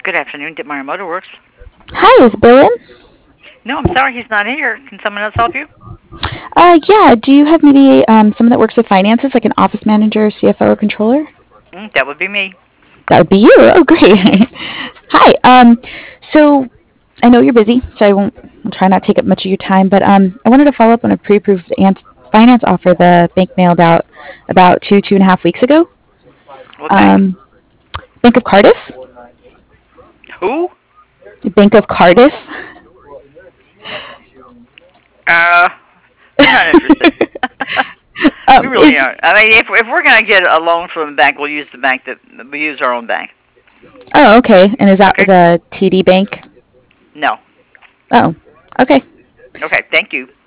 Good afternoon, Ditmeyer Motorworks. Hi, is Bill in? No, I'm sorry he's not here. Can someone else help you? Yeah. Do you have maybe someone that works with finances, like an office manager, CFO, or controller? That would be me. That would be you. Oh, great. Hi. So I know you're busy, so I'll try not to take up much of your time. But I wanted to follow up on a pre-approved finance offer the bank mailed out about 2.5 weeks ago. What bank? Um, Bank of Cardiff. Who? Bank of Cardiff. Uh, we're not interested. We really Is aren't. I mean, if we're gonna get a loan from a bank, we'll use the bank that we use our own bank. Oh, okay. And is that Okay? the TD Bank? No. Oh, okay. Okay. Thank you.